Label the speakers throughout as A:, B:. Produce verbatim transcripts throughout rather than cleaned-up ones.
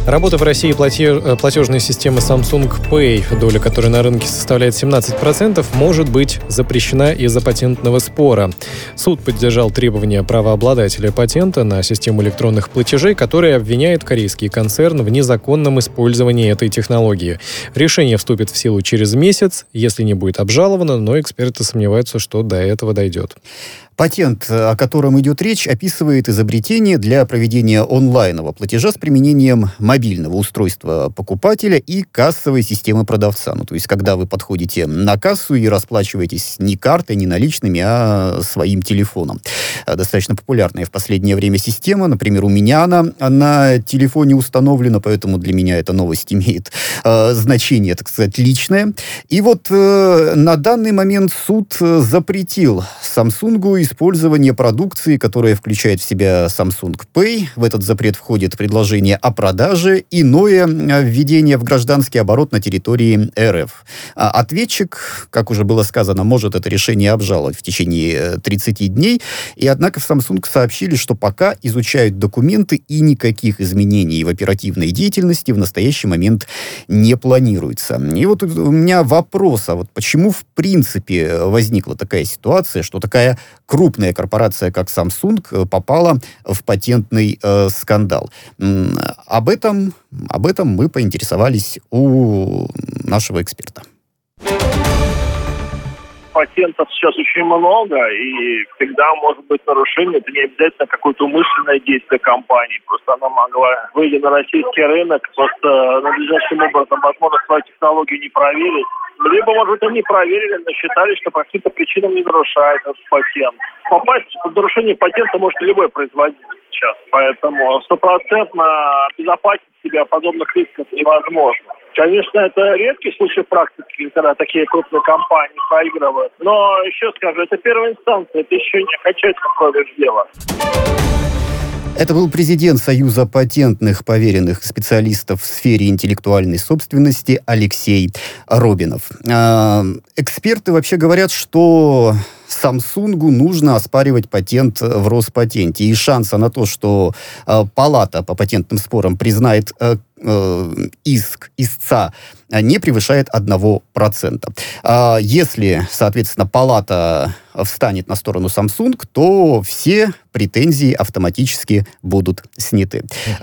A: Работа в России плате- платежной системы Samsung Pay, доля которой на рынке составляет семнадцать процентов, может быть запрещена из-за патентного спора. Суд поддержал требования правообладателя патента на систему электронных платежей, который обвиняет корейский концерн в незаконном использовании этой технологии. Решение вступит в силу через месяц, если не будет обжаловано, но эксперты сомневаются, что до этого дойдет.
B: Патент, о котором идет речь, описывает изобретение для проведения онлайнового платежа с применением мобильного устройства покупателя и кассовой системы продавца. Ну, то есть, когда вы подходите на кассу и расплачиваетесь не картой, не наличными, а своим телефоном. Достаточно популярная в последнее время система. Например, у меня она на телефоне установлена, поэтому для меня эта новость имеет э, значение, так сказать, личное. И вот э, на данный момент суд запретил Samsung использование продукции, которая включает в себя Samsung Pay. В этот запрет входит предложение о продаже, иное введение в гражданский оборот на территории эр эф. А ответчик, как уже было сказано, может это решение обжаловать в течение тридцати дней. И однако в Samsung сообщили, что пока изучают документы и никаких изменений в оперативной деятельности в настоящий момент не планируется. И вот у меня вопрос, а вот почему в принципе возникла такая ситуация, что такая крупная корпорация, как Samsung, попала в патентный э, скандал. Об этом, об этом мы поинтересовались у нашего эксперта.
C: Патентов сейчас очень много, и всегда может быть нарушение. Это не обязательно какое-то умышленное действие компании. Просто она могла, выйдя на российский рынок, просто надлежащим образом, возможно, свою технологию не проверить. Либо, может быть, они проверили, но считали, что по каким-то причинам не нарушает этот патент. Попасть в нарушение патента может любой производитель сейчас. Поэтому стопроцентно обезопасить себя от подобных рисков невозможно. Конечно, это редкий случай в практике, когда такие крупные компании проигрывают. Но еще скажу, это первая инстанция, это еще не окончательно кроешь дело.
B: Это был президент Союза патентных поверенных специалистов в сфере интеллектуальной собственности Алексей Робинов. Эксперты вообще говорят, что Samsung нужно оспаривать патент в Роспатенте. И шанса на то, что палата по патентным спорам признает иск истца, не превышает одного процента. Если, соответственно, палата встанет на сторону Samsung, то все претензии автоматически будут сняты.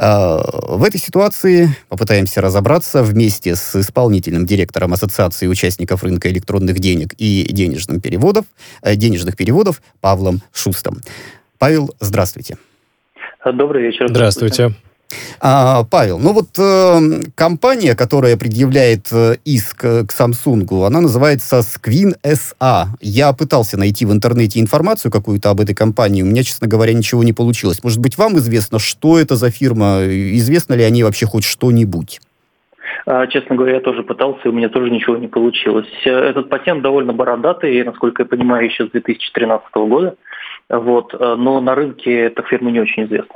B: В этой ситуации попытаемся разобраться вместе с исполнительным директором Ассоциации участников рынка электронных денег и денежных переводов, денежных переводов Павлом Шустом. Павел, здравствуйте.
D: Добрый вечер.
A: Здравствуйте.
B: А, Павел, ну вот э, компания, которая предъявляет э, иск к Samsung, она называется Squin эс эй. Я пытался найти в интернете информацию какую-то об этой компании. У меня, честно говоря, ничего не получилось. Может быть, вам известно, что это за фирма? Известно ли о ней вообще хоть что-нибудь?
D: Честно говоря, я тоже пытался, и у меня тоже ничего не получилось. Этот патент довольно бородатый, насколько я понимаю, еще с две тысячи тринадцатого года. Вот, но на рынке эта фирма не очень известна.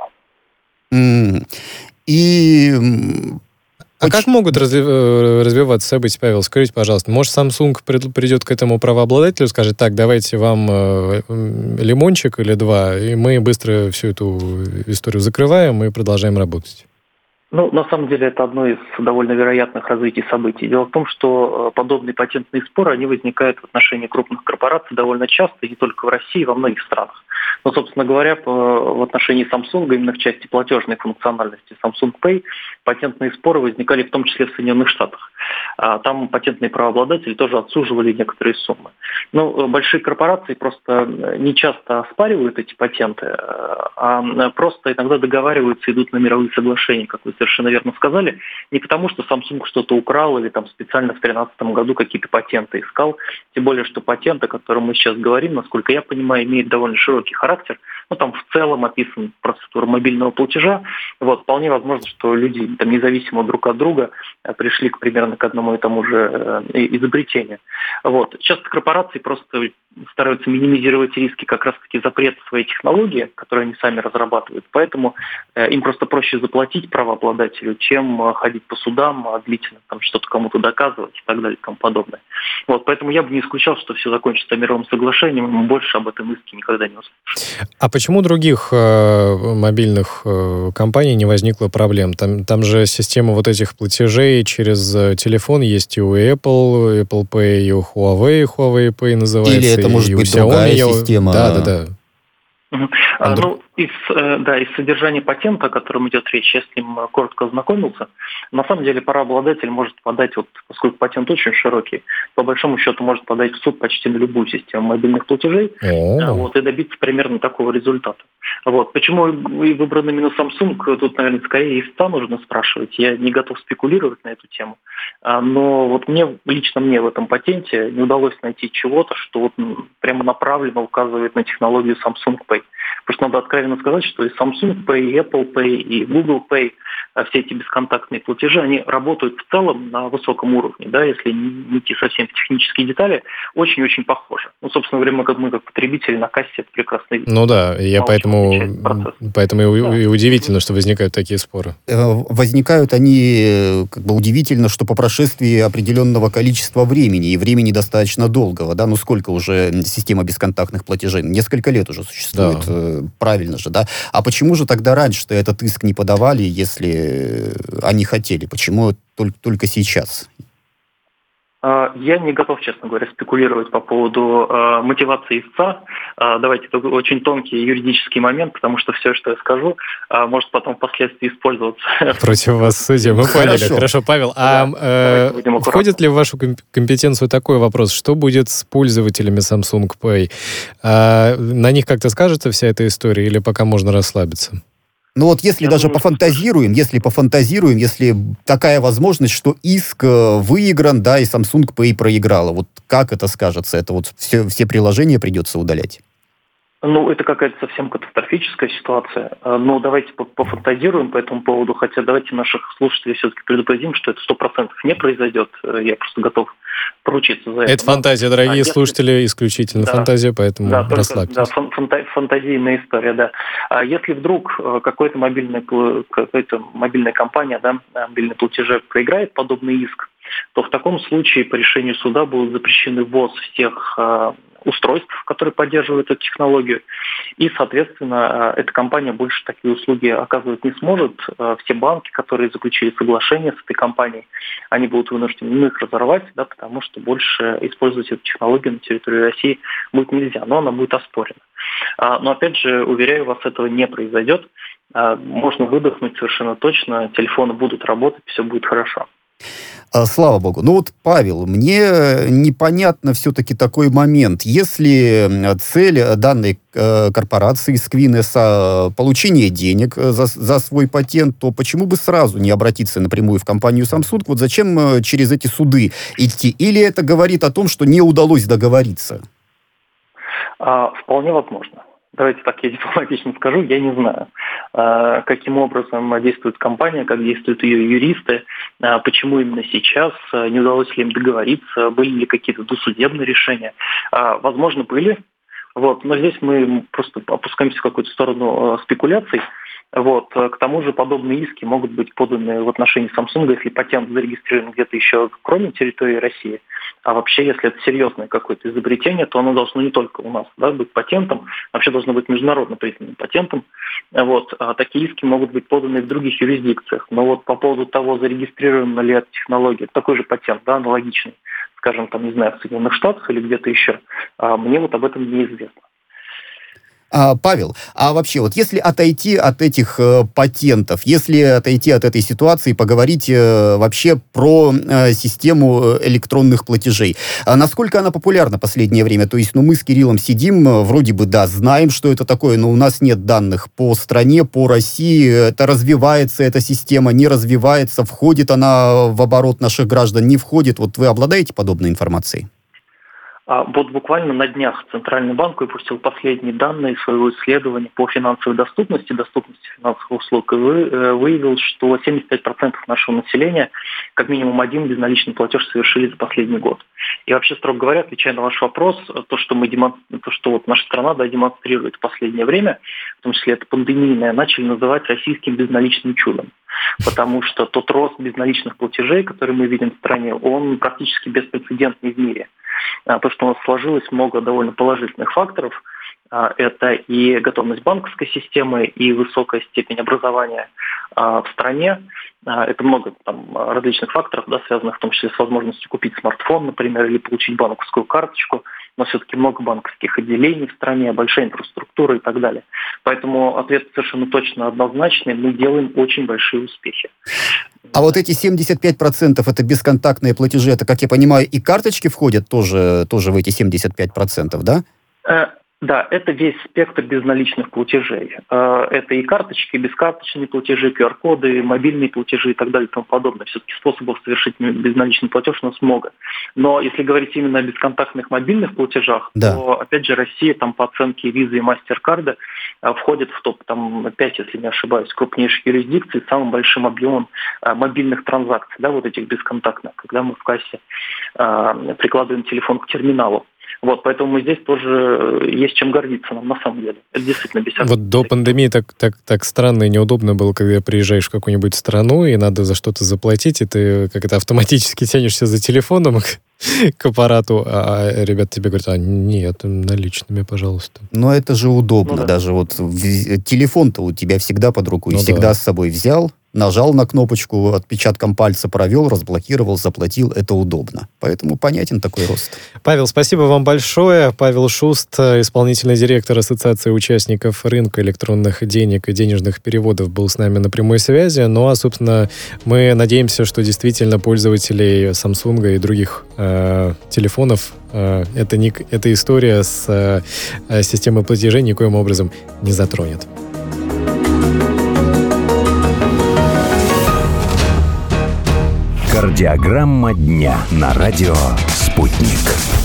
B: Mm. И...
A: А Очень... как могут разви- развиваться события, Павел? Скажите, пожалуйста, может, Samsung придет к этому правообладателю, скажет, так, давайте вам э, лимончик или два, и мы быстро всю эту историю закрываем и продолжаем работать?
D: Ну, на самом деле, это одно из довольно вероятных развитий событий. Дело в том, что подобные патентные споры, они возникают в отношении крупных корпораций довольно часто, и не только в России, во многих странах. Но, собственно говоря, в отношении Samsung, именно в части платежной функциональности Samsung Pay, патентные споры возникали в том числе в Соединенных Штатах. Там патентные правообладатели тоже отсуживали некоторые суммы. Но большие корпорации просто не часто оспаривают эти патенты, а просто иногда договариваются, идут на мировые соглашения, как вы совершенно верно сказали, не потому, что Samsung что-то украл или там специально в две тысячи тринадцатом году какие-то патенты искал, тем более, что патент, о котором мы сейчас говорим, насколько я понимаю, имеет довольно широкий характер. Ну, там в целом описан процедура мобильного платежа. Вот, вполне возможно, что люди там, независимо друг от друга пришли к, примерно к одному и тому же э, изобретению. Вот. Часто корпорации просто стараются минимизировать риски как раз-таки запрета своей технологии, которую они сами разрабатывают. Поэтому э, им просто проще заплатить правообладателю, чем э, ходить по судам, а длительно там что-то кому-то доказывать и так далее и тому подобное. Вот, поэтому я бы не исключал, что все закончится мировым соглашением, и мы больше об этом иске никогда не услышим.
A: А почему у других э, мобильных э, компаний не возникло проблем? Там, там же система вот этих платежей через э, телефон есть и у Apple, Apple Pay, и у Huawei, Huawei Pay называется.
B: Или это может
A: и
B: быть
A: у Xiaomi,
B: другая
A: я...
B: система?
A: Да, да, да.
D: Угу. А, ну, из, да, из содержания патента, о котором идет речь, я с ним коротко ознакомился. На самом деле правообладатель может подать, вот, поскольку патент очень широкий, по большому счету может подать в суд почти на любую систему мобильных платежей, вот, и добиться примерно такого результата. Вот. Почему и выбран именно Samsung, тут, наверное, скорее истца нужно спрашивать. Я не готов спекулировать на эту тему. Но вот мне, лично мне в этом патенте не удалось найти чего-то, что вот прямо направленно указывает на технологию Samsung Pay. Потому что надо откровенно сказать, что и Samsung Pay, и Apple Pay, и Google Pay, все эти бесконтактные платежи, они работают в целом на высоком уровне, да, если не идти совсем в технические детали, очень-очень похоже. Ну, собственно говоря, мы как, мы как потребители на кассе это прекрасно видим.
A: Ну да, я поэтому, поэтому и, да. и удивительно, что возникают такие споры.
B: Возникают они, как бы удивительно, что по прошествии определенного количества времени, и времени достаточно долгого, да, ну сколько уже система бесконтактных платежей? Несколько лет уже существует, да. Правильно же, да? А почему же тогда раньше-то этот иск не подавали, если они хотели? Почему только, только сейчас?
D: Я не готов, честно говоря, спекулировать по поводу э, мотивации истца. Э, давайте, это очень тонкий юридический момент, потому что все, что я скажу, э, может потом впоследствии использоваться.
A: Против вас в суде. Мы поняли. Хорошо, Хорошо Павел. Да, а э, входит ли в вашу компетенцию такой вопрос? Что будет с пользователями Samsung Pay? А на них как-то скажется вся эта история или пока можно расслабиться?
B: Ну вот если Я даже думаю, пофантазируем, если пофантазируем, если такая возможность, что иск выигран, да, и Samsung Pay проиграла, вот как это скажется? Это вот все, все приложения придется удалять?
D: Ну, это какая-то совсем катастрофическая ситуация. Но давайте пофантазируем по этому поводу, хотя давайте наших слушателей все-таки предупредим, что это сто процентов не произойдет. Я просто готов поручиться за это.
A: Это фантазия, дорогие а слушатели, если... исключительно да. фантазия, поэтому да, расслабьтесь.
D: Да, фанта- фантазийная история, да. А если вдруг какой-то мобильный, какая-то мобильная компания, да, мобильные платежи проиграет подобный иск, то в таком случае по решению суда будут запрещены ввоз всех устройств, которые поддерживают эту технологию. И, соответственно, эта компания больше такие услуги оказывать не сможет. Все банки, которые заключили соглашение с этой компанией, они будут вынуждены их разорвать, да, потому что больше использовать эту технологию на территории России будет нельзя, но она будет оспорена. Но, опять же, уверяю вас, этого не произойдет. Можно выдохнуть совершенно точно, телефоны будут работать, все будет хорошо.
B: Слава богу. Ну вот, Павел, мне непонятно все-таки такой момент. Если цель данной э, корпорации Squin эс эй получение денег за, за свой патент, то почему бы сразу не обратиться напрямую в компанию Samsung? Вот зачем через эти суды идти? Или это говорит о том, что не удалось договориться?
D: А, вполне возможно. Давайте так, я дипломатично скажу, я не знаю, каким образом действует компания, как действуют ее юристы, почему именно сейчас, не удалось ли им договориться, были ли какие-то досудебные решения. Возможно, были, вот, но здесь мы просто опускаемся в какую-то сторону спекуляций. Вот. К тому же подобные иски могут быть поданы в отношении Samsung, если патент зарегистрирован где-то еще кроме территории России. А вообще, если это серьезное какое-то изобретение, то оно должно не только у нас, да, быть патентом, вообще должно быть международно признанным патентом. Вот. А такие иски могут быть поданы в других юрисдикциях. Но вот по поводу того, зарегистрирована ли эта технология, такой же патент, да, аналогичный, скажем, там, не знаю, в Соединенных Штатах или где-то еще, мне вот об этом неизвестно.
B: А, Павел, а вообще, вот если отойти от этих э, патентов, если отойти от этой ситуации, поговорить э, вообще про э, систему электронных платежей, а насколько она популярна в последнее время? То есть, ну, мы с Кириллом сидим, э, вроде бы, да, знаем, что это такое, но у нас нет данных по стране, по России, это развивается эта система, не развивается, входит она в оборот наших граждан, не входит. Вот вы обладаете подобной информацией?
D: Вот буквально на днях Центральный банк выпустил последние данные своего исследования по финансовой доступности, доступности финансовых услуг, и выявил, что семьдесят пять процентов нашего населения как минимум один безналичный платеж совершили за последний год. И вообще, строго говоря, отвечая на ваш вопрос, то, что мы демон... то, что вот наша страна да, демонстрирует в последнее время, в том числе это пандемийное, начали называть российским безналичным чудом. Потому что тот рост безналичных платежей, который мы видим в стране, он практически беспрецедентный в мире. То, что у нас сложилось много довольно положительных факторов, это и готовность банковской системы, и высокая степень образования в стране. Это много там, различных факторов, да, связанных в том числе с возможностью купить смартфон, например, или получить банковскую карточку. Но все-таки много банковских отделений в стране, большая инфраструктура и так далее. Поэтому ответ совершенно точно однозначный. Мы делаем очень большие успехи.
B: А вот эти семьдесят пять процентов это бесконтактные платежи, это, как я понимаю, и карточки входят тоже, тоже в эти семьдесят пять процентов, да?
D: Да, это весь спектр безналичных платежей. Это и карточки, и бескарточные платежи, ку ар коды, мобильные платежи и так далее и тому подобное. Все-таки способов совершить безналичный платеж у нас много. Но если говорить именно о бесконтактных мобильных платежах, да. то, опять же, Россия там по оценке Visa и MasterCard входит в топ там, пять, если не ошибаюсь, крупнейших юрисдикций с самым большим объемом мобильных транзакций, да, вот этих бесконтактных, когда мы в кассе прикладываем телефон к терминалу. Вот, поэтому здесь тоже есть чем гордиться нам, на самом деле. Это действительно бесят.
A: Вот до пандемии так, так, так странно и неудобно было, когда приезжаешь в какую-нибудь страну, и надо за что-то заплатить, и ты как это автоматически тянешься за телефоном к, к аппарату, а ребята тебе говорят, а нет, наличными, пожалуйста.
B: Но это же удобно.
D: Ну, да.
B: Даже вот в, телефон-то у тебя всегда под рукой,
A: Ну,
B: всегда
A: да.
B: с собой взял, нажал на кнопочку, отпечатком пальца провел, разблокировал, заплатил. Это удобно. Поэтому понятен такой рост.
A: Павел, спасибо вам большое. Павел Шуст, исполнительный директор Ассоциации участников рынка электронных денег и денежных переводов, был с нами на прямой связи. Ну а, собственно, мы надеемся, что действительно пользователей Samsung и других э, телефонов э, эта, не, эта история с э, системой платежей никоим образом не затронет.
E: Кардиограмма дня на радио «Спутник».